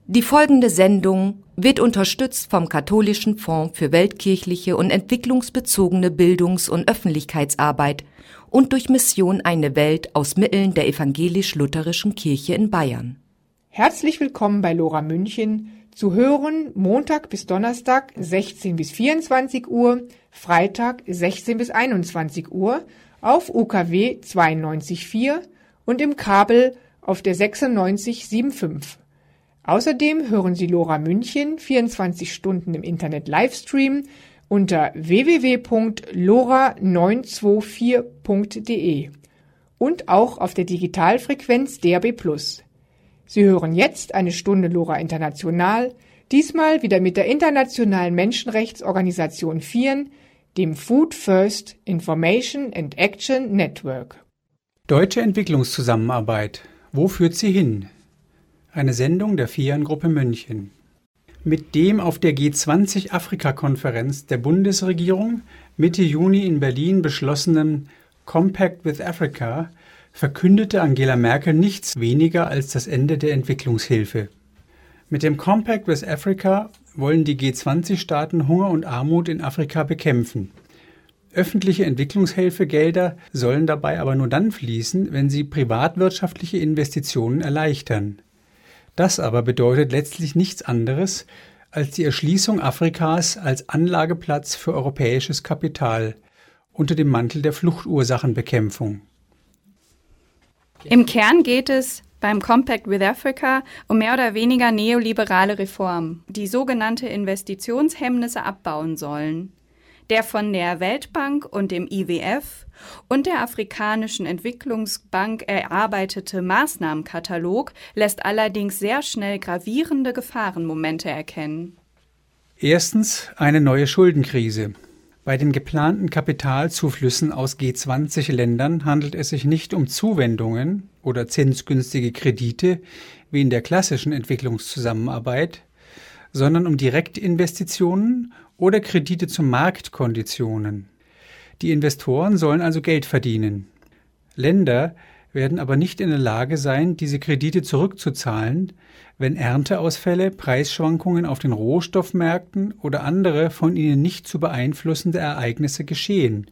Die folgende Sendung wird unterstützt vom Katholischen Fonds für weltkirchliche und entwicklungsbezogene Bildungs- und Öffentlichkeitsarbeit und durch Mission Eine Welt aus Mitteln der Evangelisch-Lutherischen Kirche in Bayern. Herzlich willkommen bei Lora München, zu hören Montag bis Donnerstag 16 bis 24 Uhr, Freitag 16 bis 21 Uhr auf UKW 92.4 und im Kabel auf der 96.75. Außerdem hören Sie Lora München 24 Stunden im Internet Livestream unter www.lora924.de und auch auf der Digitalfrequenz DAB+. Sie hören jetzt eine Stunde Lora International, diesmal wieder mit der internationalen Menschenrechtsorganisation FIRN, dem Food First Information and Action Network. Deutsche Entwicklungszusammenarbeit. Wo führt sie hin? Eine Sendung der FIRN-Gruppe München. Mit dem auf der G20-Afrika-Konferenz der Bundesregierung Mitte Juni in Berlin beschlossenen Compact with Africa verkündete Angela Merkel nichts weniger als das Ende der Entwicklungshilfe. Mit dem Compact with Africa wollen die G20-Staaten Hunger und Armut in Afrika bekämpfen. Öffentliche Entwicklungshilfegelder sollen dabei aber nur dann fließen, wenn sie privatwirtschaftliche Investitionen erleichtern. Das aber bedeutet letztlich nichts anderes als die Erschließung Afrikas als Anlageplatz für europäisches Kapital unter dem Mantel der Fluchtursachenbekämpfung. Im Kern geht es beim Compact with Africa um mehr oder weniger neoliberale Reformen, die sogenannte Investitionshemmnisse abbauen sollen. Der von der Weltbank und dem IWF und der Afrikanischen Entwicklungsbank erarbeitete Maßnahmenkatalog lässt allerdings sehr schnell gravierende Gefahrenmomente erkennen. Erstens eine neue Schuldenkrise. Bei den geplanten Kapitalzuflüssen aus G20-Ländern handelt es sich nicht um Zuwendungen oder zinsgünstige Kredite wie in der klassischen Entwicklungszusammenarbeit, sondern um Direktinvestitionen oder Kredite zu Marktkonditionen. Die Investoren sollen also Geld verdienen. Länder werden aber nicht in der Lage sein, diese Kredite zurückzuzahlen, wenn Ernteausfälle, Preisschwankungen auf den Rohstoffmärkten oder andere von ihnen nicht zu beeinflussende Ereignisse geschehen.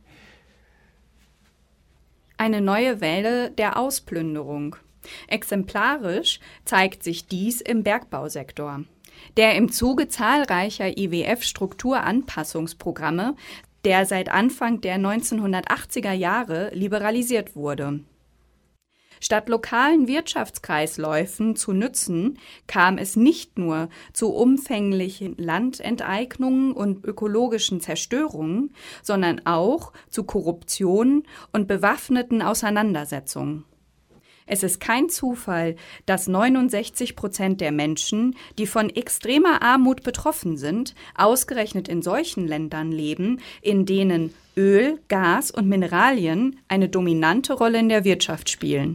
Eine neue Welle der Ausplünderung. Exemplarisch zeigt sich dies im Bergbausektor, der im Zuge zahlreicher IWF-Strukturanpassungsprogramme, der seit Anfang der 1980er Jahre liberalisiert wurde. Statt lokalen Wirtschaftskreisläufen zu nützen, kam es nicht nur zu umfänglichen Landenteignungen und ökologischen Zerstörungen, sondern auch zu Korruption und bewaffneten Auseinandersetzungen. Es ist kein Zufall, dass 69% der Menschen, die von extremer Armut betroffen sind, ausgerechnet in solchen Ländern leben, in denen Öl, Gas und Mineralien eine dominante Rolle in der Wirtschaft spielen.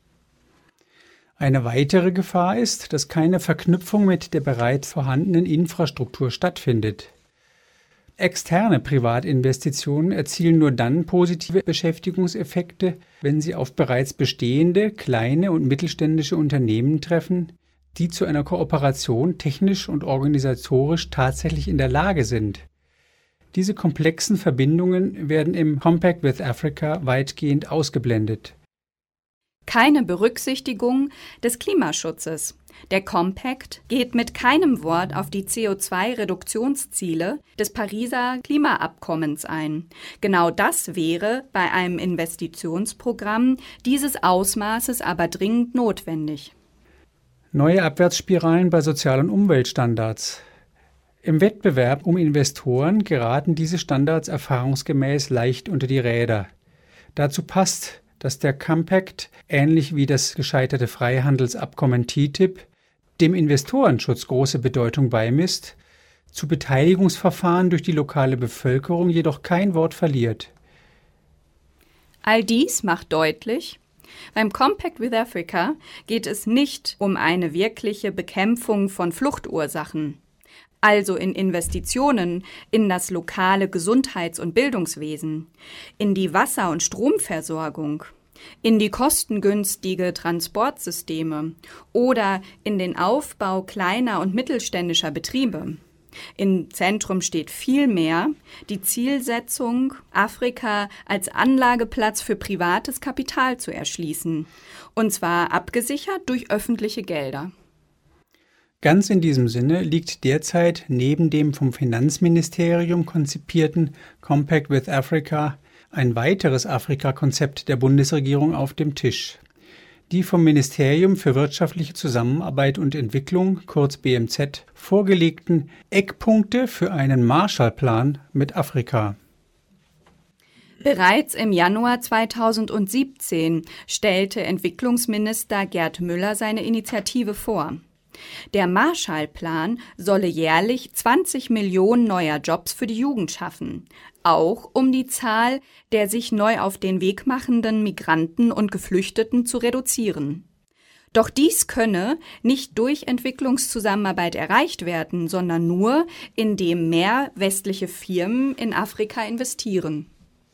Eine weitere Gefahr ist, dass keine Verknüpfung mit der bereits vorhandenen Infrastruktur stattfindet. Externe Privatinvestitionen erzielen nur dann positive Beschäftigungseffekte, wenn sie auf bereits bestehende kleine und mittelständische Unternehmen treffen, die zu einer Kooperation technisch und organisatorisch tatsächlich in der Lage sind. Diese komplexen Verbindungen werden im Compact with Africa weitgehend ausgeblendet. Keine Berücksichtigung des Klimaschutzes. Der Compact geht mit keinem Wort auf die CO2-Reduktionsziele des Pariser Klimaabkommens ein. Genau das wäre bei einem Investitionsprogramm dieses Ausmaßes aber dringend notwendig. Neue Abwärtsspiralen bei Sozial- und Umweltstandards. Im Wettbewerb um Investoren geraten diese Standards erfahrungsgemäß leicht unter die Räder. Dazu passt, dass der Compact, ähnlich wie das gescheiterte Freihandelsabkommen TTIP, dem Investorenschutz große Bedeutung beimisst, zu Beteiligungsverfahren durch die lokale Bevölkerung jedoch kein Wort verliert. All dies macht deutlich, beim Compact with Africa geht es nicht um eine wirkliche Bekämpfung von Fluchtursachen, also in Investitionen in das lokale Gesundheits- und Bildungswesen, in die Wasser- und Stromversorgung, in die kostengünstige Transportsysteme oder in den Aufbau kleiner und mittelständischer Betriebe. Im Zentrum steht vielmehr die Zielsetzung, Afrika als Anlageplatz für privates Kapital zu erschließen, und zwar abgesichert durch öffentliche Gelder. Ganz in diesem Sinne liegt derzeit neben dem vom Finanzministerium konzipierten Compact with Africa ein weiteres Afrika-Konzept der Bundesregierung auf dem Tisch. Die vom Ministerium für wirtschaftliche Zusammenarbeit und Entwicklung, kurz BMZ, vorgelegten Eckpunkte für einen Marshallplan mit Afrika. Bereits im Januar 2017 stellte Entwicklungsminister Gerd Müller seine Initiative vor. Der Marshallplan solle jährlich 20 Millionen neuer Jobs für die Jugend schaffen, auch um die Zahl der sich neu auf den Weg machenden Migranten und Geflüchteten zu reduzieren. Doch dies könne nicht durch Entwicklungszusammenarbeit erreicht werden, sondern nur, indem mehr westliche Firmen in Afrika investieren.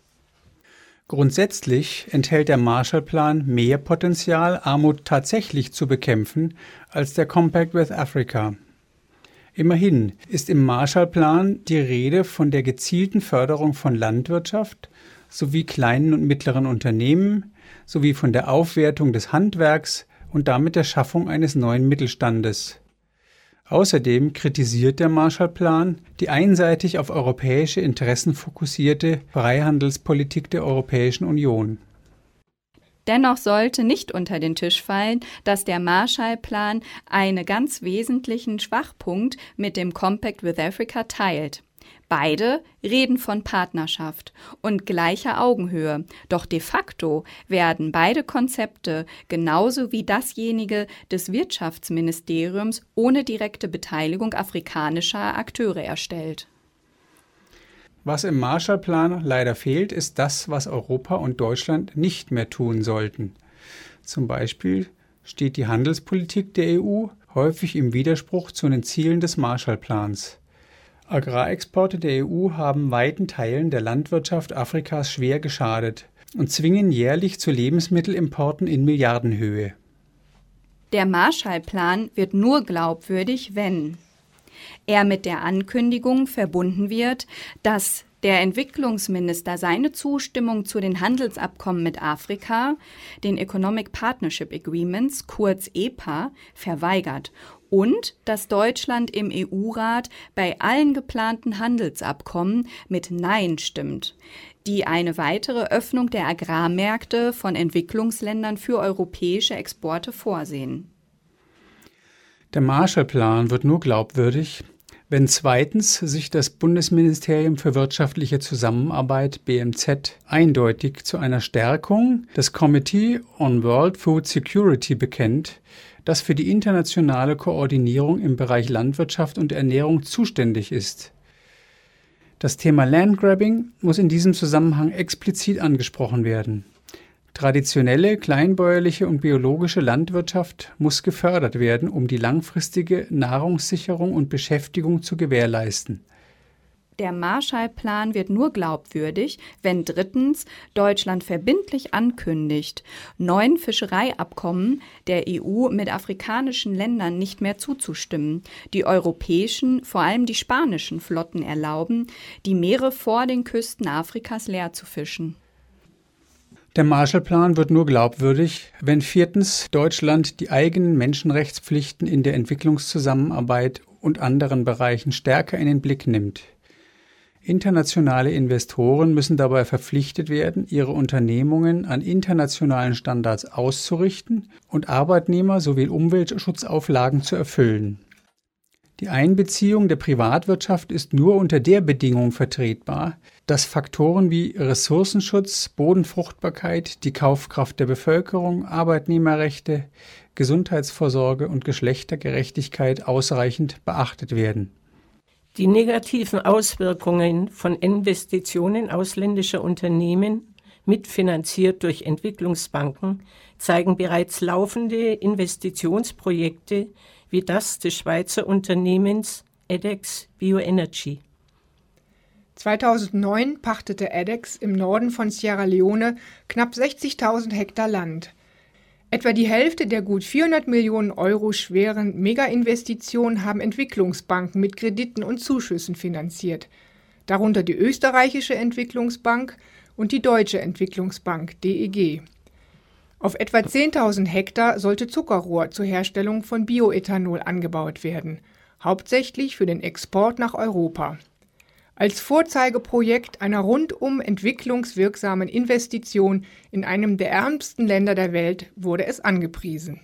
Grundsätzlich enthält der Marshallplan mehr Potenzial, Armut tatsächlich zu bekämpfen, als der Compact with Africa. Immerhin ist im Marshallplan die Rede von der gezielten Förderung von Landwirtschaft sowie kleinen und mittleren Unternehmen sowie von der Aufwertung des Handwerks und damit der Schaffung eines neuen Mittelstandes. Außerdem kritisiert der Marshallplan die einseitig auf europäische Interessen fokussierte Freihandelspolitik der Europäischen Union. Dennoch sollte nicht unter den Tisch fallen, dass der Marshallplan einen ganz wesentlichen Schwachpunkt mit dem Compact with Africa teilt. Beide reden von Partnerschaft und gleicher Augenhöhe, doch de facto werden beide Konzepte genauso wie dasjenige des Wirtschaftsministeriums ohne direkte Beteiligung afrikanischer Akteure erstellt. Was im Marshallplan leider fehlt, ist das, was Europa und Deutschland nicht mehr tun sollten. Zum Beispiel steht die Handelspolitik der EU häufig im Widerspruch zu den Zielen des Marshallplans. Agrarexporte der EU haben weiten Teilen der Landwirtschaft Afrikas schwer geschadet und zwingen jährlich zu Lebensmittelimporten in Milliardenhöhe. Der Marshallplan wird nur glaubwürdig, wenn er mit der Ankündigung verbunden wird, dass der Entwicklungsminister seine Zustimmung zu den Handelsabkommen mit Afrika, den Economic Partnership Agreements, kurz EPA, verweigert und dass Deutschland im EU-Rat bei allen geplanten Handelsabkommen mit Nein stimmt, die eine weitere Öffnung der Agrarmärkte von Entwicklungsländern für europäische Exporte vorsehen. Der Marshallplan wird nur glaubwürdig, wenn zweitens sich das Bundesministerium für wirtschaftliche Zusammenarbeit BMZ eindeutig zu einer Stärkung des Committee on World Food Security bekennt, das für die internationale Koordinierung im Bereich Landwirtschaft und Ernährung zuständig ist. Das Thema Landgrabbing muss in diesem Zusammenhang explizit angesprochen werden. Traditionelle, kleinbäuerliche und biologische Landwirtschaft muss gefördert werden, um die langfristige Nahrungssicherung und Beschäftigung zu gewährleisten. Der Marshallplan wird nur glaubwürdig, wenn drittens Deutschland verbindlich ankündigt, 9 Fischereiabkommen der EU mit afrikanischen Ländern nicht mehr zuzustimmen, die europäischen, vor allem die spanischen Flotten erlauben, die Meere vor den Küsten Afrikas leer zu fischen. Der Marshallplan wird nur glaubwürdig, wenn viertens Deutschland die eigenen Menschenrechtspflichten in der Entwicklungszusammenarbeit und anderen Bereichen stärker in den Blick nimmt. Internationale Investoren müssen dabei verpflichtet werden, ihre Unternehmungen an internationalen Standards auszurichten und Arbeitnehmer sowie Umweltschutzauflagen zu erfüllen. Die Einbeziehung der Privatwirtschaft ist nur unter der Bedingung vertretbar, dass Faktoren wie Ressourcenschutz, Bodenfruchtbarkeit, die Kaufkraft der Bevölkerung, Arbeitnehmerrechte, Gesundheitsvorsorge und Geschlechtergerechtigkeit ausreichend beachtet werden. Die negativen Auswirkungen von Investitionen ausländischer Unternehmen, mitfinanziert durch Entwicklungsbanken, zeigen bereits laufende Investitionsprojekte wie das des Schweizer Unternehmens Edex Bioenergy. 2009 pachtete Eddex im Norden von Sierra Leone knapp 60.000 Hektar Land. Etwa die Hälfte der gut 400 Millionen Euro schweren Mega-Investitionen haben Entwicklungsbanken mit Krediten und Zuschüssen finanziert, darunter die österreichische Entwicklungsbank und die deutsche Entwicklungsbank DEG. Auf etwa 10.000 Hektar sollte Zuckerrohr zur Herstellung von Bioethanol angebaut werden, hauptsächlich für den Export nach Europa. Als Vorzeigeprojekt einer rundum entwicklungswirksamen Investition in einem der ärmsten Länder der Welt wurde es angepriesen.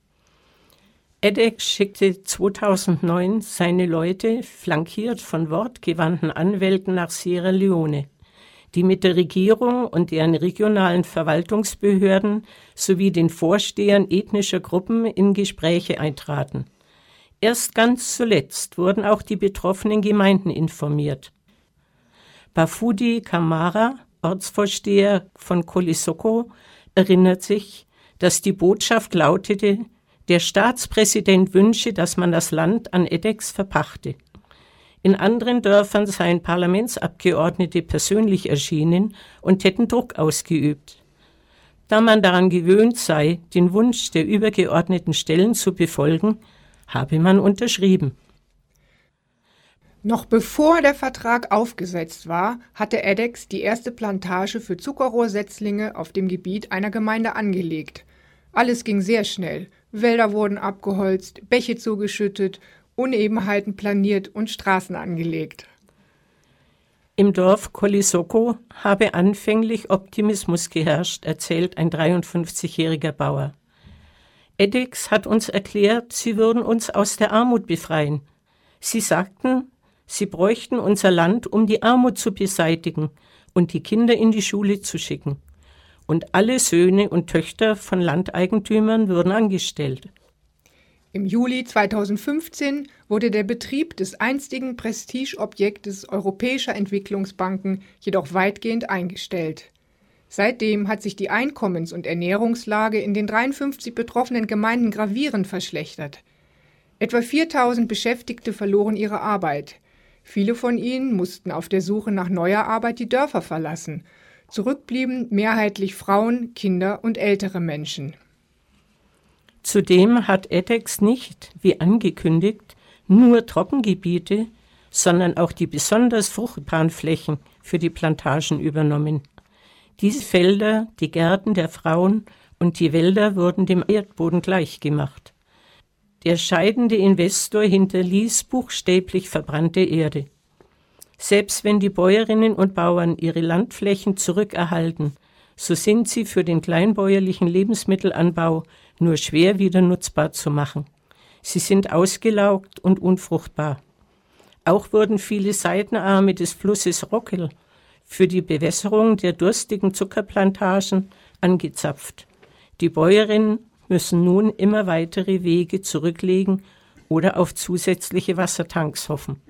Eddex schickte 2009 seine Leute, flankiert von wortgewandten Anwälten, nach Sierra Leone, die mit der Regierung und deren regionalen Verwaltungsbehörden sowie den Vorstehern ethnischer Gruppen in Gespräche eintraten. Erst ganz zuletzt wurden auch die betroffenen Gemeinden informiert. Bafudi Kamara, Ortsvorsteher von Colisoko, erinnert sich, dass die Botschaft lautete, der Staatspräsident wünsche, dass man das Land an Eddex verpachte. In anderen Dörfern seien Parlamentsabgeordnete persönlich erschienen und hätten Druck ausgeübt. Da man daran gewöhnt sei, den Wunsch der übergeordneten Stellen zu befolgen, habe man unterschrieben. Noch bevor der Vertrag aufgesetzt war, hatte Eddex die erste Plantage für Zuckerrohrsetzlinge auf dem Gebiet einer Gemeinde angelegt. Alles ging sehr schnell. Wälder wurden abgeholzt, Bäche zugeschüttet, Unebenheiten planiert und Straßen angelegt. Im Dorf Colisoko habe anfänglich Optimismus geherrscht, erzählt ein 53-jähriger Bauer. Eddex hat uns erklärt, sie würden uns aus der Armut befreien. Sie sagten, sie bräuchten unser Land, um die Armut zu beseitigen und die Kinder in die Schule zu schicken. Und alle Söhne und Töchter von Landeigentümern würden angestellt. Im Juli 2015 wurde der Betrieb des einstigen Prestigeobjektes europäischer Entwicklungsbanken jedoch weitgehend eingestellt. Seitdem hat sich die Einkommens- und Ernährungslage in den 53 betroffenen Gemeinden gravierend verschlechtert. Etwa 4.000 Beschäftigte verloren ihre Arbeit. Viele von ihnen mussten auf der Suche nach neuer Arbeit die Dörfer verlassen. Zurück blieben mehrheitlich Frauen, Kinder und ältere Menschen. Zudem hat Eddex nicht, wie angekündigt, nur Trockengebiete, sondern auch die besonders fruchtbaren Flächen für die Plantagen übernommen. Diese Felder, die Gärten der Frauen und die Wälder wurden dem Erdboden gleichgemacht. Der scheidende Investor hinterließ buchstäblich verbrannte Erde. Selbst wenn die Bäuerinnen und Bauern ihre Landflächen zurückerhalten, so sind sie für den kleinbäuerlichen Lebensmittelanbau nur schwer wieder nutzbar zu machen. Sie sind ausgelaugt und unfruchtbar. Auch wurden viele Seitenarme des Flusses Rockel für die Bewässerung der durstigen Zuckerplantagen angezapft. Die Bäuerinnen müssen nun immer weitere Wege zurücklegen oder auf zusätzliche Wassertanks hoffen.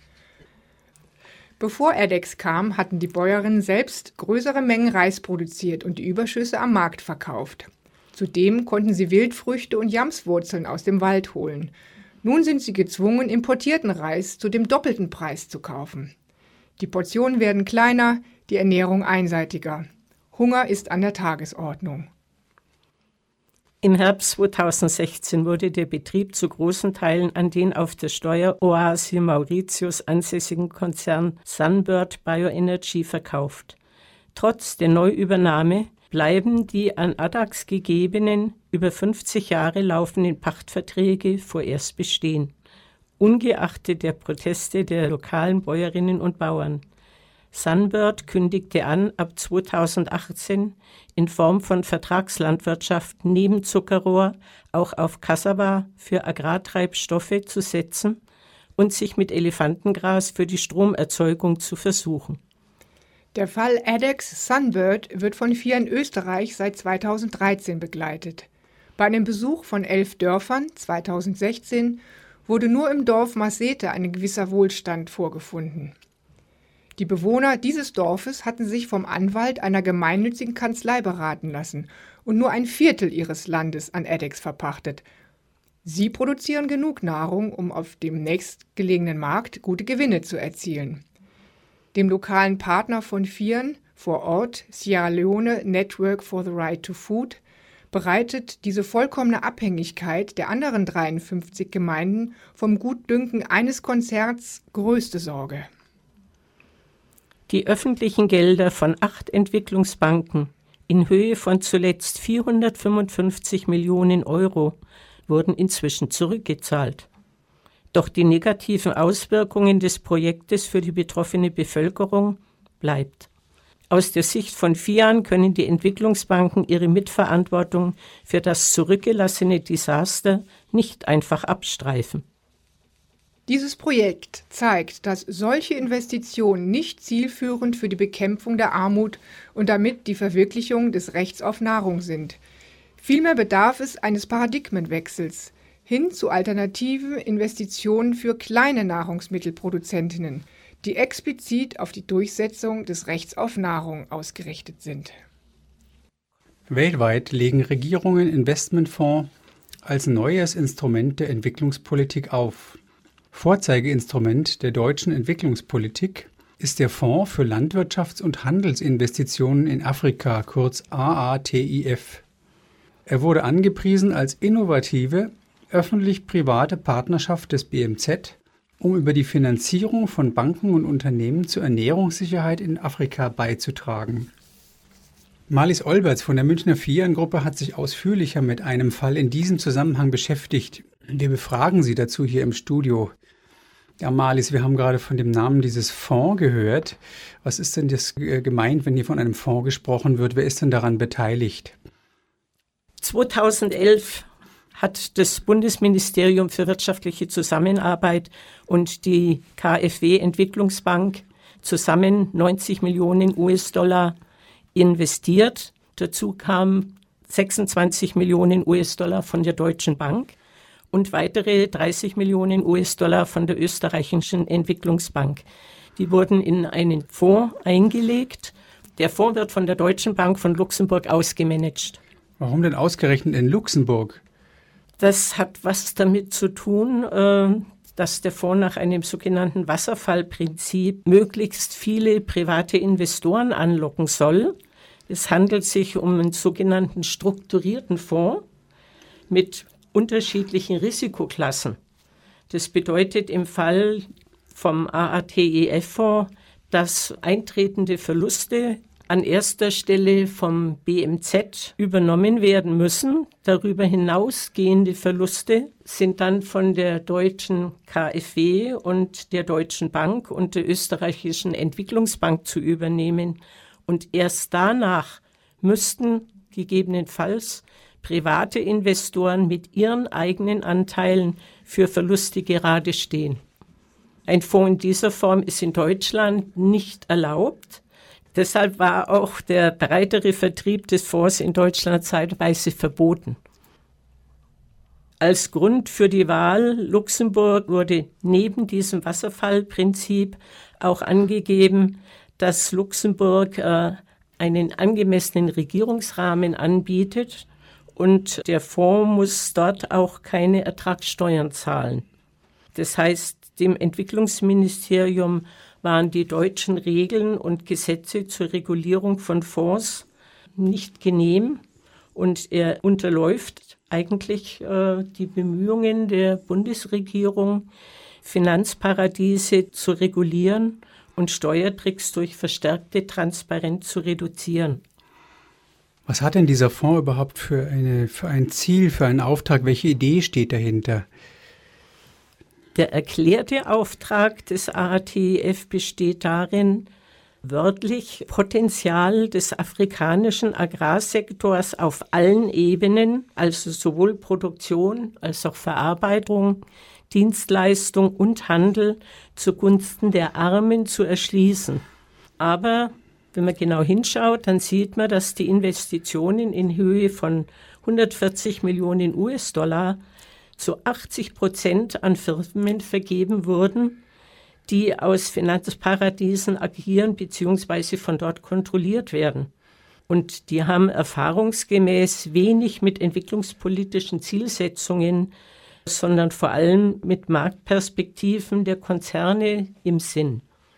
Bevor Eddex kam, hatten die Bäuerinnen selbst größere Mengen Reis produziert und die Überschüsse am Markt verkauft. Zudem konnten sie Wildfrüchte und Jamswurzeln aus dem Wald holen. Nun sind sie gezwungen, importierten Reis zu dem doppelten Preis zu kaufen. Die Portionen werden kleiner, die Ernährung einseitiger. Hunger ist an der Tagesordnung. Im Herbst 2016 wurde der Betrieb zu großen Teilen an den auf der Steueroase Mauritius ansässigen Konzern Sunbird Bioenergy verkauft. Trotz der Neuübernahme bleiben die an Addax gegebenen, über 50 Jahre laufenden Pachtverträge vorerst bestehen, ungeachtet der Proteste der lokalen Bäuerinnen und Bauern. Sunbird kündigte an, ab 2018 in Form von Vertragslandwirtschaft neben Zuckerrohr auch auf Cassava für Agrartreibstoffe zu setzen und sich mit Elefantengras für die Stromerzeugung zu versuchen. Der Fall Eddex Sunbird wird von FIA in Österreich seit 2013 begleitet. Bei einem Besuch von 11 Dörfern 2016 wurde nur im Dorf Masete ein gewisser Wohlstand vorgefunden. Die Bewohner dieses Dorfes hatten sich vom Anwalt einer gemeinnützigen Kanzlei beraten lassen und nur ein Viertel ihres Landes an Eddex verpachtet. Sie produzieren genug Nahrung, um auf dem nächstgelegenen Markt gute Gewinne zu erzielen. dem lokalen Partner von FIAN vor Ort, Sierra Leone Network for the Right to Food, bereitet diese vollkommene Abhängigkeit der anderen 53 Gemeinden vom Gutdünken eines Konzerns größte Sorge. Die öffentlichen Gelder von 8 Entwicklungsbanken in Höhe von zuletzt 455 Millionen Euro wurden inzwischen zurückgezahlt. Doch die negativen Auswirkungen des Projektes für die betroffene Bevölkerung bleibt. Aus der Sicht von FIAN können die Entwicklungsbanken ihre Mitverantwortung für das zurückgelassene Desaster nicht einfach abstreifen. Dieses Projekt zeigt, dass solche Investitionen nicht zielführend für die Bekämpfung der Armut und damit die Verwirklichung des Rechts auf Nahrung sind. Vielmehr bedarf es eines Paradigmenwechsels hin zu alternativen Investitionen für kleine Nahrungsmittelproduzentinnen, die explizit auf die Durchsetzung des Rechts auf Nahrung ausgerichtet sind. Weltweit legen Regierungen Investmentfonds als neues Instrument der Entwicklungspolitik auf. Vorzeigeinstrument der deutschen Entwicklungspolitik ist der Fonds für Landwirtschafts- und Handelsinvestitionen in Afrika, kurz AATIF. Er wurde angepriesen als innovative, öffentlich-private Partnerschaft des BMZ, um über die Finanzierung von Banken und Unternehmen zur Ernährungssicherheit in Afrika beizutragen. Marlies Olberts von der Münchner FIAN-Gruppe hat sich ausführlicher mit einem Fall in diesem Zusammenhang beschäftigt. Wir befragen sie dazu hier im Studio. Ja, Marlies, wir haben gerade von dem Namen dieses Fonds gehört. Was ist denn das gemeint, wenn hier von einem Fonds gesprochen wird? Wer ist denn daran beteiligt? 2011 hat das Bundesministerium für wirtschaftliche Zusammenarbeit und die KfW Entwicklungsbank zusammen 90 Millionen US-Dollar investiert. Dazu kamen 26 Millionen US-Dollar von der Deutschen Bank und weitere 30 Millionen US-Dollar von der österreichischen Entwicklungsbank. Die wurden in einen Fonds eingelegt. Der Fonds wird von der Deutschen Bank von Luxemburg aus gemanagt. Warum denn ausgerechnet in Luxemburg? Das hat was damit zu tun, dass der Fonds nach einem sogenannten Wasserfallprinzip möglichst viele private Investoren anlocken soll. Es handelt sich um einen sogenannten strukturierten Fonds mit unterschiedlichen Risikoklassen. Das bedeutet im Fall vom AATIF-Fonds, dass eintretende Verluste an erster Stelle vom BMZ übernommen werden müssen. Darüber hinausgehende Verluste sind dann von der deutschen KfW und der Deutschen Bank und der österreichischen Entwicklungsbank zu übernehmen. Und erst danach müssten gegebenenfalls private Investoren mit ihren eigenen Anteilen für Verluste gerade stehen. Ein Fonds in dieser Form ist in Deutschland nicht erlaubt. Deshalb war auch der breitere Vertrieb des Fonds in Deutschland zeitweise verboten. Als Grund für die Wahl Luxemburg wurde neben diesem Wasserfallprinzip auch angegeben, dass Luxemburg einen angemessenen Regierungsrahmen anbietet und der Fonds muss dort auch keine Ertragssteuern zahlen. Das heißt, dem Entwicklungsministerium waren die deutschen Regeln und Gesetze zur Regulierung von Fonds nicht genehm und er unterläuft eigentlich die Bemühungen der Bundesregierung, Finanzparadiese zu regulieren und Steuertricks durch verstärkte Transparenz zu reduzieren. Was hat denn dieser Fonds überhaupt für ein Ziel, für einen Auftrag? Welche Idee steht dahinter? Der erklärte Auftrag des AATIF besteht darin, wörtlich Potenzial des afrikanischen Agrarsektors auf allen Ebenen, also sowohl Produktion als auch Verarbeitung, Dienstleistung und Handel zugunsten der Armen zu erschließen. Aber wenn man genau hinschaut, dann sieht man, dass die Investitionen in Höhe von 140 Millionen US-Dollar zu 80% an Firmen vergeben wurden, die aus Finanzparadiesen agieren bzw. von dort kontrolliert werden. Und die haben erfahrungsgemäß wenig mit entwicklungspolitischen Zielsetzungen, sondern vor allem mit Marktperspektiven der Konzerne im Sinn.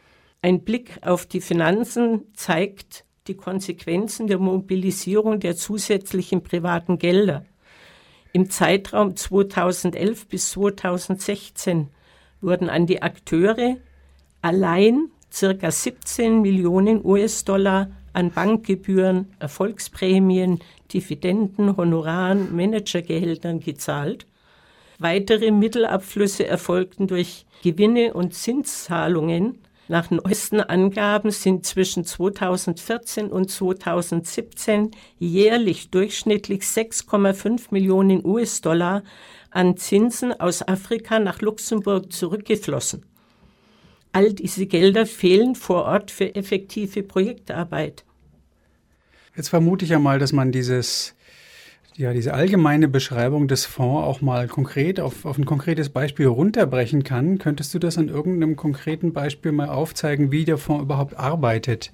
Ein Blick auf die Finanzen zeigt die Konsequenzen der Mobilisierung der zusätzlichen privaten Gelder. Im Zeitraum 2011 bis 2016 wurden an die Akteure allein ca. 17 Millionen US-Dollar an Bankgebühren, Erfolgsprämien, Dividenden, Honoraren, Managergehältern gezahlt. Weitere Mittelabflüsse erfolgten durch Gewinne und Zinszahlungen. Nach neuesten Angaben sind zwischen 2014 und 2017 jährlich durchschnittlich 6,5 Millionen US-Dollar an Zinsen aus Afrika nach Luxemburg zurückgeflossen. All diese Gelder fehlen vor Ort für effektive Projektarbeit. Jetzt vermute ich ja mal, dass man diese allgemeine Beschreibung des Fonds auch mal konkret auf ein konkretes Beispiel runterbrechen kann. Könntest du das an irgendeinem konkreten Beispiel mal aufzeigen, wie der Fonds überhaupt arbeitet?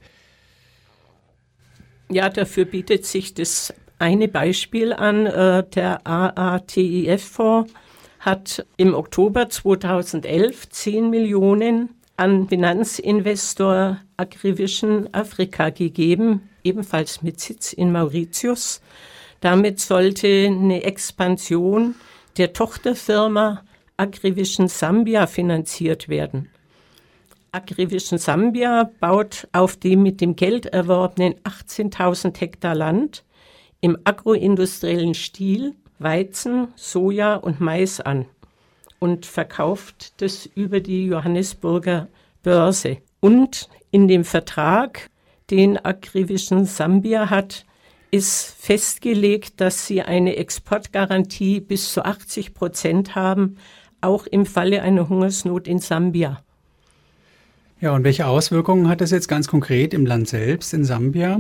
Ja, dafür bietet sich das eine Beispiel an. Der AATIF-Fonds hat im Oktober 2011 10 Millionen an Finanzinvestor Agrivision Afrika gegeben, ebenfalls mit Sitz in Mauritius. Damit sollte eine Expansion der Tochterfirma Agrivision Sambia finanziert werden. Agrivision Sambia baut auf dem mit dem Geld erworbenen 18.000 Hektar Land im agroindustriellen Stil Weizen, Soja und Mais an und verkauft das über die Johannesburger Börse. Und in dem Vertrag, den Agrivision Sambia hat, ist festgelegt, dass sie eine Exportgarantie bis zu 80% haben, auch im Falle einer Hungersnot in Sambia. Ja, und welche Auswirkungen hat das jetzt ganz konkret im Land selbst, in Sambia?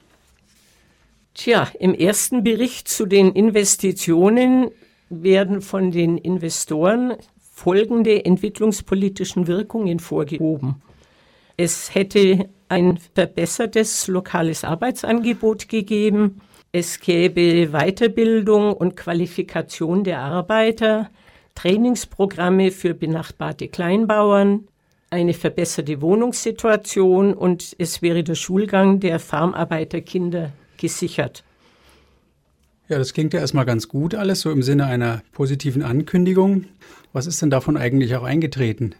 Tja, im ersten Bericht zu den Investitionen werden von den Investoren folgende entwicklungspolitischen Wirkungen vorgehoben. Es hätte ein verbessertes lokales Arbeitsangebot gegeben. Es gäbe Weiterbildung und Qualifikation der Arbeiter, Trainingsprogramme für benachbarte Kleinbauern, eine verbesserte Wohnungssituation und es wäre der Schulgang der Farmarbeiterkinder gesichert. Ja, das klingt ja erstmal ganz gut alles, so im Sinne einer positiven Ankündigung. Was ist denn davon eigentlich auch eingetreten?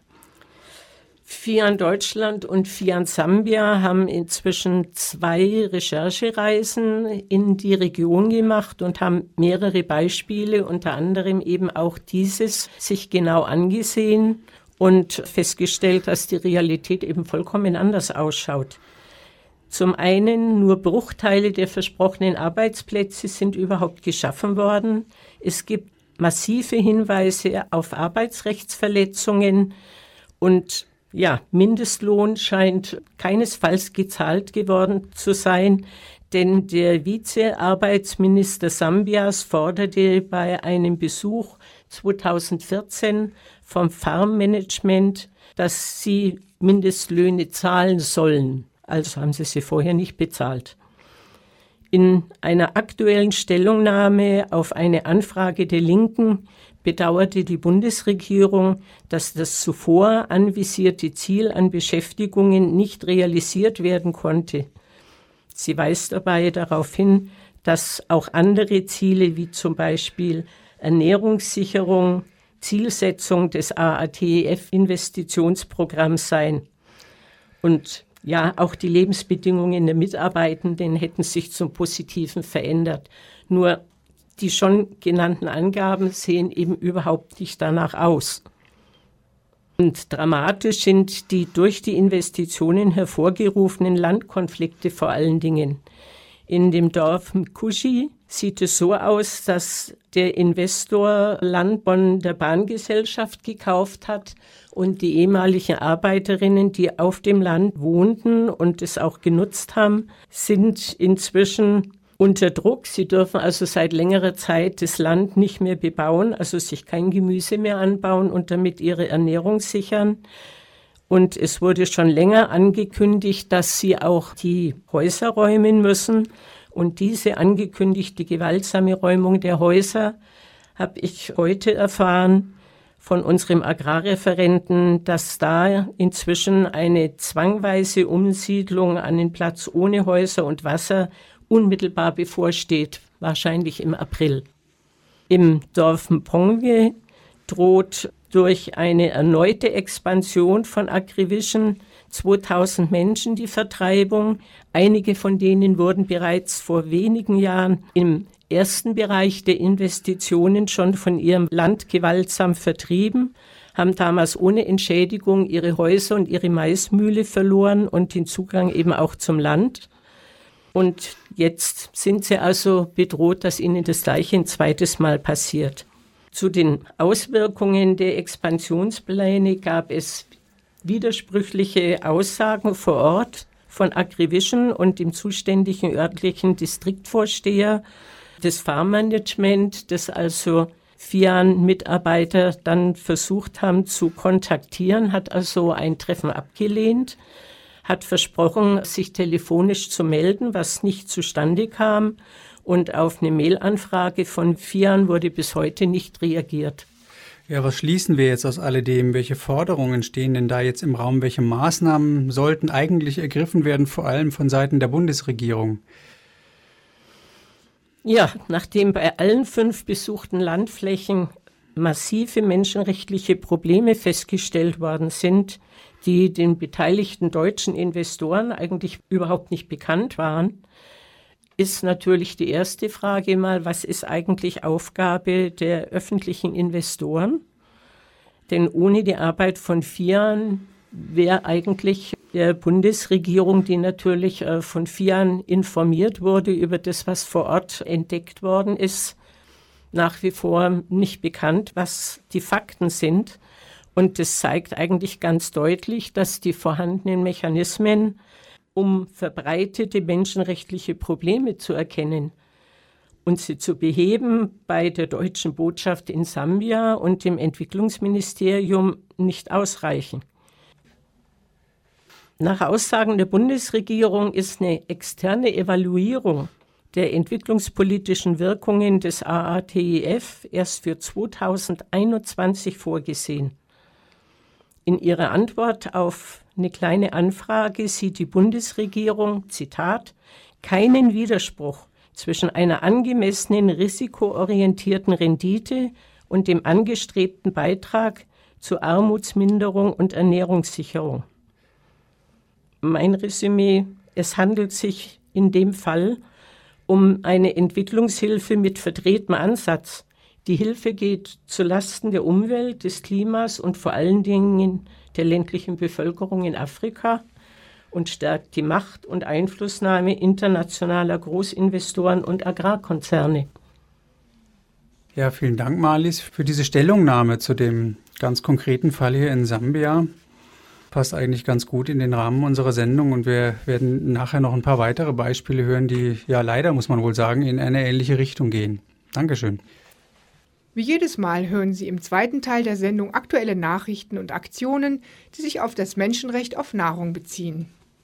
FIAN Deutschland und FIAN Sambia haben inzwischen 2 Recherchereisen in die Region gemacht und haben mehrere Beispiele, unter anderem eben auch dieses, sich genau angesehen und festgestellt, dass die Realität eben vollkommen anders ausschaut. Zum einen nur Bruchteile der versprochenen Arbeitsplätze sind überhaupt geschaffen worden. Es gibt massive Hinweise auf Arbeitsrechtsverletzungen und ja, Mindestlohn scheint keinesfalls gezahlt geworden zu sein, denn der Vizearbeitsminister Sambias forderte bei einem Besuch 2014 vom Farmmanagement, dass sie Mindestlöhne zahlen sollen. Also haben sie vorher nicht bezahlt. In einer aktuellen Stellungnahme auf eine Anfrage der Linken bedauerte die Bundesregierung, dass das zuvor anvisierte Ziel an Beschäftigungen nicht realisiert werden konnte. Sie weist dabei darauf hin, dass auch andere Ziele wie zum Beispiel Ernährungssicherung Zielsetzung des AATF-Investitionsprogramms seien. Und ja, auch die Lebensbedingungen der Mitarbeitenden hätten sich zum Positiven verändert. Nur die schon genannten Angaben sehen eben überhaupt nicht danach aus. Und dramatisch sind die durch die Investitionen hervorgerufenen Landkonflikte vor allen Dingen. In dem Dorf Mkushi sieht es so aus, dass der Investor Land von der Bahngesellschaft gekauft hat und die ehemaligen Arbeiterinnen, die auf dem Land wohnten und es auch genutzt haben, sind inzwischen unter Druck. Sie dürfen also seit längerer Zeit das Land nicht mehr bebauen, also sich kein Gemüse mehr anbauen und damit ihre Ernährung sichern. Und es wurde schon länger angekündigt, dass sie auch die Häuser räumen müssen. Und diese angekündigte gewaltsame Räumung der Häuser, habe ich heute erfahren, von unserem Agrarreferenten, dass da inzwischen eine zwangweise Umsiedlung an den Platz ohne Häuser und Wasser unmittelbar bevorsteht, wahrscheinlich im April. Im Dorf Mpongwe droht durch eine erneute Expansion von Agrivision 2000 Menschen die Vertreibung. Einige von denen wurden bereits vor wenigen Jahren im ersten Bereich der Investitionen schon von ihrem Land gewaltsam vertrieben, haben damals ohne Entschädigung ihre Häuser und ihre Maismühle verloren und den Zugang eben auch zum Land. Und jetzt sind sie also bedroht, dass ihnen das Gleiche ein zweites Mal passiert. Zu den Auswirkungen der Expansionspläne gab es widersprüchliche Aussagen vor Ort von Agrivision und dem zuständigen örtlichen Distriktvorsteher. Das Farmmanagement, das also FIAN-Mitarbeiter dann versucht haben zu kontaktieren, hat also ein Treffen abgelehnt, hat versprochen, sich telefonisch zu melden, was nicht zustande kam. Und auf eine Mailanfrage von FIAN wurde bis heute nicht reagiert. Ja, was schließen wir jetzt aus alledem? Welche Forderungen stehen denn da jetzt im Raum? Welche Maßnahmen sollten eigentlich ergriffen werden, vor allem von Seiten der Bundesregierung? Ja, nachdem bei allen 5 besuchten Landflächen massive menschenrechtliche Probleme festgestellt worden sind, die den beteiligten deutschen Investoren eigentlich überhaupt nicht bekannt waren, ist natürlich die erste Frage mal, was ist eigentlich Aufgabe der öffentlichen Investoren? Denn ohne die Arbeit von FIAN wäre eigentlich der Bundesregierung, die natürlich von FIAN informiert wurde über das, was vor Ort entdeckt worden ist, nach wie vor nicht bekannt, was die Fakten sind. Und das zeigt eigentlich ganz deutlich, dass die vorhandenen Mechanismen, um verbreitete menschenrechtliche Probleme zu erkennen und sie zu beheben, bei der deutschen Botschaft in Sambia und dem Entwicklungsministerium nicht ausreichen. Nach Aussagen der Bundesregierung ist eine externe Evaluierung der entwicklungspolitischen Wirkungen des AATIF erst für 2021 vorgesehen. In ihrer Antwort auf eine kleine Anfrage sieht die Bundesregierung, Zitat, keinen Widerspruch zwischen einer angemessenen risikoorientierten Rendite und dem angestrebten Beitrag zur Armutsminderung und Ernährungssicherung. Mein Resümee, es handelt sich in dem Fall um eine Entwicklungshilfe mit verdrehtem Ansatz. Die Hilfe geht zulasten der Umwelt, des Klimas und vor allen Dingen der ländlichen Bevölkerung in Afrika und stärkt die Macht und Einflussnahme internationaler Großinvestoren und Agrarkonzerne. Ja, vielen Dank, Marlies, für diese Stellungnahme zu dem ganz konkreten Fall hier in Sambia. Passt eigentlich ganz gut in den Rahmen unserer Sendung und wir werden nachher noch ein paar weitere Beispiele hören, die ja leider, muss man wohl sagen, in eine ähnliche Richtung gehen. Dankeschön. Wie jedes Mal hören Sie im zweiten Teil der Sendung aktuelle Nachrichten und Aktionen, die sich auf das Menschenrecht auf Nahrung beziehen.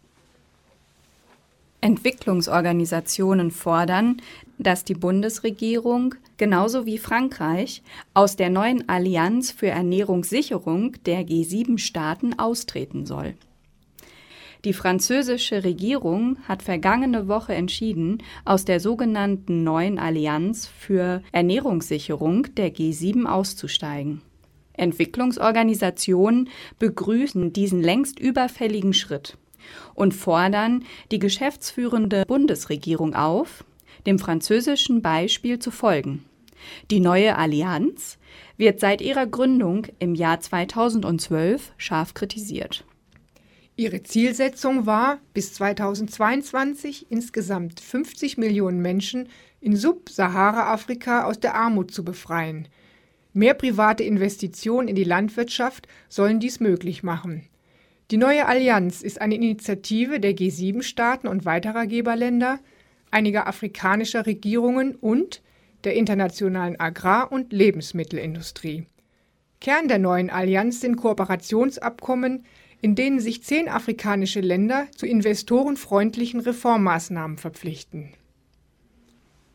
Entwicklungsorganisationen fordern, dass die Bundesregierung, genauso wie Frankreich, aus der neuen Allianz für Ernährungssicherung der G7-Staaten austreten soll. Die französische Regierung hat vergangene Woche entschieden, aus der sogenannten neuen Allianz für Ernährungssicherung der G7 auszusteigen. Entwicklungsorganisationen begrüßen diesen längst überfälligen Schritt und fordern die geschäftsführende Bundesregierung auf, dem französischen Beispiel zu folgen. Die neue Allianz wird seit ihrer Gründung im Jahr 2012 scharf kritisiert. Ihre Zielsetzung war, bis 2022 insgesamt 50 Millionen Menschen in Sub-Sahara-Afrika aus der Armut zu befreien. Mehr private Investitionen in die Landwirtschaft sollen dies möglich machen. Die neue Allianz ist eine Initiative der G7-Staaten und weiterer Geberländer, einiger afrikanischer Regierungen und der internationalen Agrar- und Lebensmittelindustrie. Kern der neuen Allianz sind Kooperationsabkommen, in denen sich 10 afrikanische Länder zu investorenfreundlichen Reformmaßnahmen verpflichten.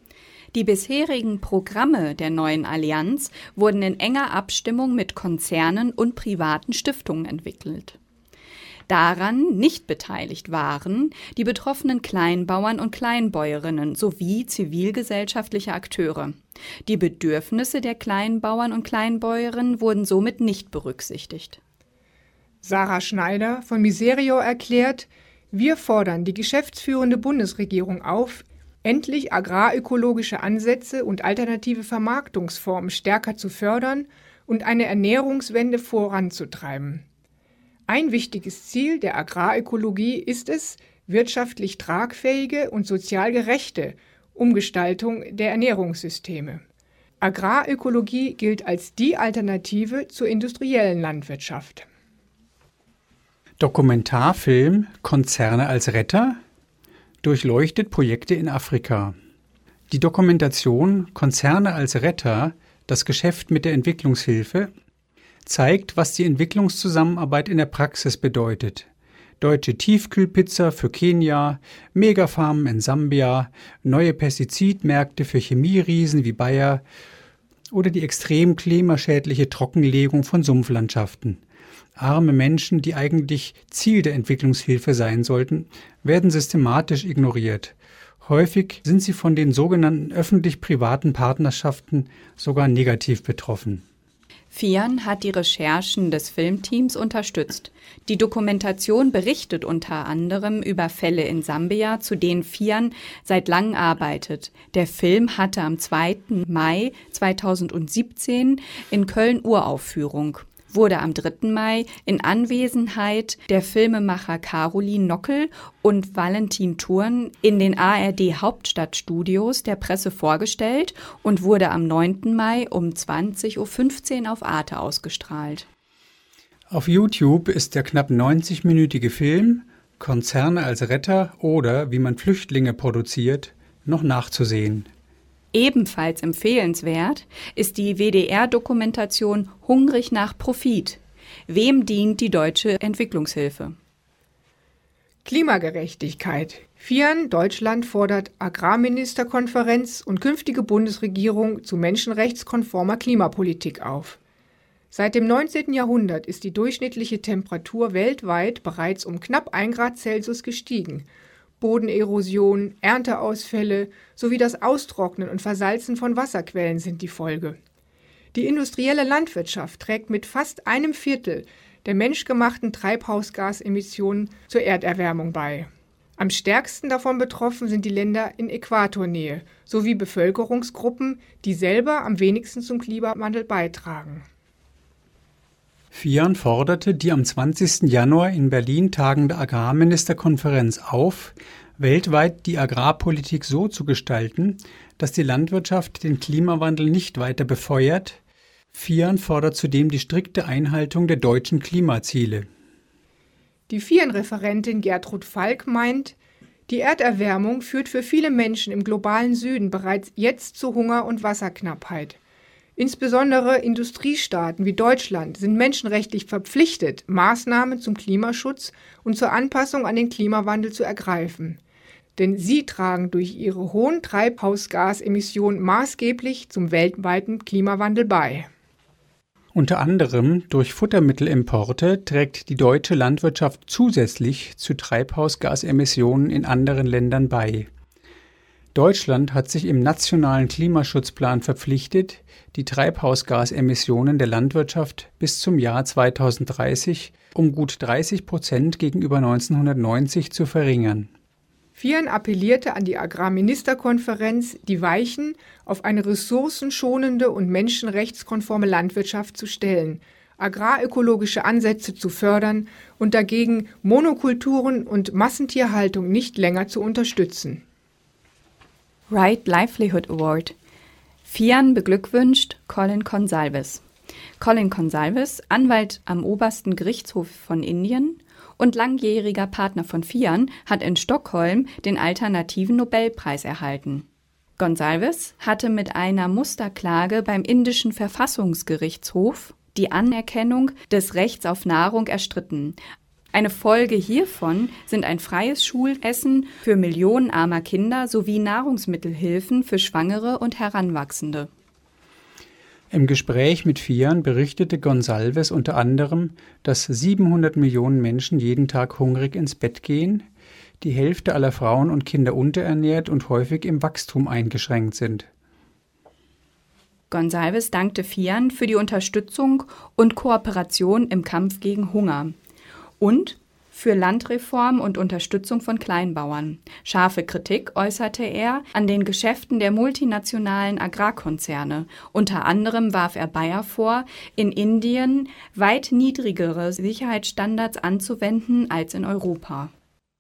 Die bisherigen Programme der neuen Allianz wurden in enger Abstimmung mit Konzernen und privaten Stiftungen entwickelt. Daran nicht beteiligt waren die betroffenen Kleinbauern und Kleinbäuerinnen sowie zivilgesellschaftliche Akteure. Die Bedürfnisse der Kleinbauern und Kleinbäuerinnen wurden somit nicht berücksichtigt. Sarah Schneider von Miserio erklärt, wir fordern die geschäftsführende Bundesregierung auf, endlich agrarökologische Ansätze und alternative Vermarktungsformen stärker zu fördern und eine Ernährungswende voranzutreiben. Ein wichtiges Ziel der Agrarökologie ist es, wirtschaftlich tragfähige und sozial gerechte Umgestaltung der Ernährungssysteme. Agrarökologie gilt als die Alternative zur industriellen Landwirtschaft. Dokumentarfilm Konzerne als Retter durchleuchtet Projekte in Afrika. Die Dokumentation Konzerne als Retter, das Geschäft mit der Entwicklungshilfe, zeigt, was die Entwicklungszusammenarbeit in der Praxis bedeutet. Deutsche Tiefkühlpizza für Kenia, Megafarmen in Sambia, neue Pestizidmärkte für Chemieriesen wie Bayer oder die extrem klimaschädliche Trockenlegung von Sumpflandschaften. Arme Menschen, die eigentlich Ziel der Entwicklungshilfe sein sollten, werden systematisch ignoriert. Häufig sind sie von den sogenannten öffentlich-privaten Partnerschaften sogar negativ betroffen. FIAN hat die Recherchen des Filmteams unterstützt. Die Dokumentation berichtet unter anderem über Fälle in Sambia, zu denen FIAN seit langem arbeitet. Der Film hatte am 2. Mai 2017 in Köln Uraufführung, wurde am 3. Mai in Anwesenheit der Filmemacher Caroline Nockel und Valentin Thurn in den ARD-Hauptstadtstudios der Presse vorgestellt und wurde am 9. Mai um 20:15 Uhr auf Arte ausgestrahlt. Auf YouTube ist der knapp 90-minütige Film Konzerne als Retter oder wie man Flüchtlinge produziert noch nachzusehen. Ebenfalls empfehlenswert ist die WDR-Dokumentation Hungrig nach Profit. Wem dient die deutsche Entwicklungshilfe? Klimagerechtigkeit. FIAN Deutschland fordert Agrarministerkonferenz und künftige Bundesregierung zu menschenrechtskonformer Klimapolitik auf. Seit dem 19. Jahrhundert ist die durchschnittliche Temperatur weltweit bereits um knapp 1 Grad Celsius gestiegen. Bodenerosion, Ernteausfälle sowie das Austrocknen und Versalzen von Wasserquellen sind die Folge. Die industrielle Landwirtschaft trägt mit fast 1/4 der menschgemachten Treibhausgasemissionen zur Erderwärmung bei. Am stärksten davon betroffen sind die Länder in Äquatornähe sowie Bevölkerungsgruppen, die selber am wenigsten zum Klimawandel beitragen. FIAN forderte die am 20. Januar in Berlin tagende Agrarministerkonferenz auf, weltweit die Agrarpolitik so zu gestalten, dass die Landwirtschaft den Klimawandel nicht weiter befeuert. FIAN fordert zudem die strikte Einhaltung der deutschen Klimaziele. Die FIAN-Referentin Gertrud Falk meint, die Erderwärmung führt für viele Menschen im globalen Süden bereits jetzt zu Hunger und Wasserknappheit. Insbesondere Industriestaaten wie Deutschland sind menschenrechtlich verpflichtet, Maßnahmen zum Klimaschutz und zur Anpassung an den Klimawandel zu ergreifen. Denn sie tragen durch ihre hohen Treibhausgasemissionen maßgeblich zum weltweiten Klimawandel bei. Unter anderem durch Futtermittelimporte trägt die deutsche Landwirtschaft zusätzlich zu Treibhausgasemissionen in anderen Ländern bei. Deutschland hat sich im nationalen Klimaschutzplan verpflichtet, die Treibhausgasemissionen der Landwirtschaft bis zum Jahr 2030 um gut 30% gegenüber 1990 zu verringern. FIAN appellierte an die Agrarministerkonferenz, die Weichen auf eine ressourcenschonende und menschenrechtskonforme Landwirtschaft zu stellen, agrarökologische Ansätze zu fördern und dagegen Monokulturen und Massentierhaltung nicht länger zu unterstützen. Right Livelihood Award. FIAN beglückwünscht Colin Gonsalves. Colin Gonsalves, Anwalt am obersten Gerichtshof von Indien und langjähriger Partner von FIAN, hat in Stockholm den alternativen Nobelpreis erhalten. Gonsalves hatte mit einer Musterklage beim indischen Verfassungsgerichtshof die Anerkennung des Rechts auf Nahrung erstritten. Eine Folge hiervon sind ein freies Schulessen für Millionen armer Kinder sowie Nahrungsmittelhilfen für Schwangere und Heranwachsende. Im Gespräch mit FIAN berichtete Gonsalves unter anderem, dass 700 Millionen Menschen jeden Tag hungrig ins Bett gehen, die Hälfte aller Frauen und Kinder unterernährt und häufig im Wachstum eingeschränkt sind. Gonsalves dankte FIAN für die Unterstützung und Kooperation im Kampf gegen Hunger und für Landreform und Unterstützung von Kleinbauern. Scharfe Kritik äußerte er an den Geschäften der multinationalen Agrarkonzerne. Unter anderem warf er Bayer vor, in Indien weit niedrigere Sicherheitsstandards anzuwenden als in Europa.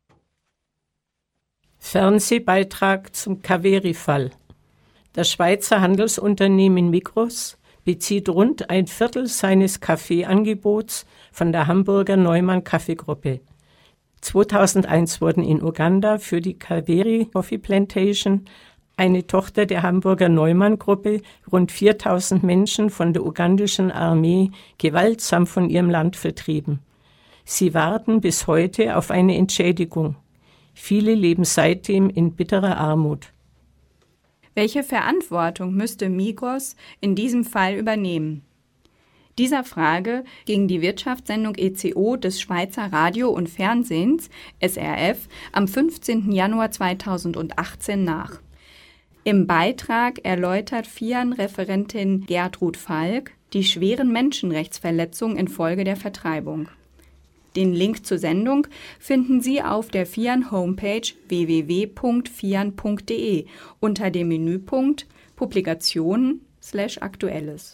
Fernsehbeitrag zum Kaveri-Fall. Das Schweizer Handelsunternehmen Migros bezieht rund ein Viertel seines Kaffeeangebots von der Hamburger Neumann Kaffeegruppe. 2001 wurden in Uganda für die Kaveri Coffee Plantation, eine Tochter der Hamburger Neumann Gruppe, rund 4000 Menschen von der ugandischen Armee gewaltsam von ihrem Land vertrieben. Sie warten bis heute auf eine Entschädigung. Viele leben seitdem in bitterer Armut. Welche Verantwortung müsste Migros in diesem Fall übernehmen? Dieser Frage ging die Wirtschaftssendung ECO des Schweizer Radio und Fernsehens, SRF, am 15. Januar 2018 nach. Im Beitrag erläutert FIAN-Referentin Gertrud Falk die schweren Menschenrechtsverletzungen infolge der Vertreibung. Den Link zur Sendung finden Sie auf der FIAN-Homepage www.fian.de unter dem Menüpunkt Publikationen/Aktuelles.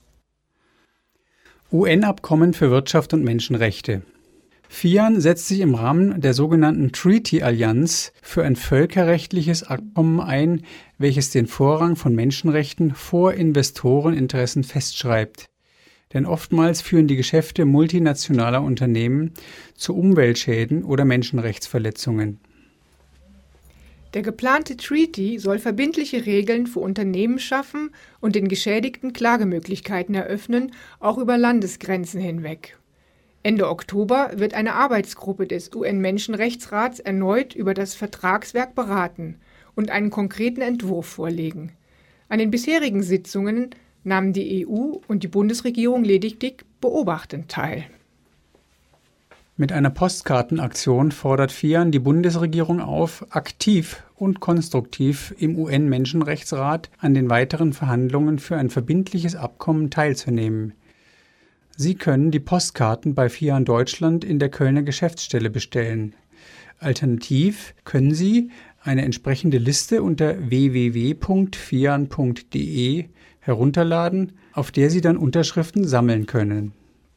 UN-Abkommen für Wirtschaft und Menschenrechte. FIAN setzt sich im Rahmen der sogenannten Treaty-Allianz für ein völkerrechtliches Abkommen ein, welches den Vorrang von Menschenrechten vor Investoreninteressen festschreibt. Denn oftmals führen die Geschäfte multinationaler Unternehmen zu Umweltschäden oder Menschenrechtsverletzungen. Der geplante Treaty soll verbindliche Regeln für Unternehmen schaffen und den Geschädigten Klagemöglichkeiten eröffnen, auch über Landesgrenzen hinweg. Ende Oktober wird eine Arbeitsgruppe des UN-Menschenrechtsrats erneut über das Vertragswerk beraten und einen konkreten Entwurf vorlegen. An den bisherigen Sitzungen nahmen die EU und die Bundesregierung lediglich beobachtend teil. Mit einer Postkartenaktion fordert FIAN die Bundesregierung auf, aktiv und konstruktiv im UN-Menschenrechtsrat an den weiteren Verhandlungen für ein verbindliches Abkommen teilzunehmen. Sie können die Postkarten bei FIAN Deutschland in der Kölner Geschäftsstelle bestellen. Alternativ können Sie eine entsprechende Liste unter www.fian.de herunterladen, auf der Sie dann Unterschriften sammeln können.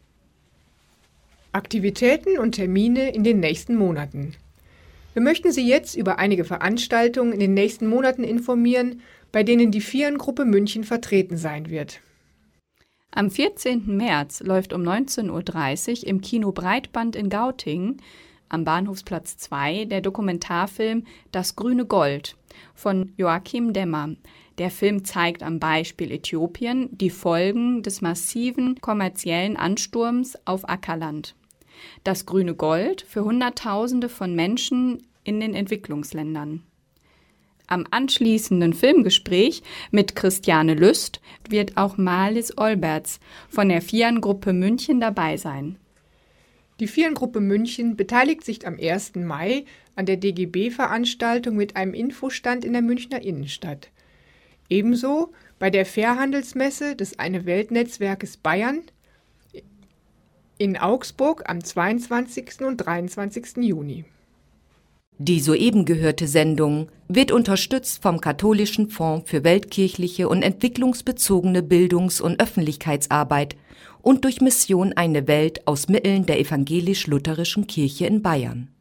Aktivitäten und Termine in den nächsten Monaten. Wir möchten Sie jetzt über einige Veranstaltungen in den nächsten Monaten informieren, bei denen die FIAN-Gruppe München vertreten sein wird. Am 14. März läuft um 19:30 Uhr im Kino Breitband in Gauting am Bahnhofsplatz 2 der Dokumentarfilm Das grüne Gold von Joachim Demmer. Der Film zeigt am Beispiel Äthiopien die Folgen des massiven kommerziellen Ansturms auf Ackerland. Das grüne Gold für Hunderttausende von Menschen in den Entwicklungsländern. Am anschließenden Filmgespräch mit Christiane Lüst wird auch Marlies Olberts von der FIAN-Gruppe München dabei sein. Die FIAN-Gruppe München beteiligt sich am 1. Mai an der DGB-Veranstaltung mit einem Infostand in der Münchner Innenstadt. Ebenso bei der Fairhandelsmesse des Eine-Welt-Netzwerkes Bayern in Augsburg am 22. und 23. Juni. Die soeben gehörte Sendung wird unterstützt vom Katholischen Fonds für weltkirchliche und entwicklungsbezogene Bildungs- und Öffentlichkeitsarbeit und durch Mission Eine Welt aus Mitteln der evangelisch-lutherischen Kirche in Bayern.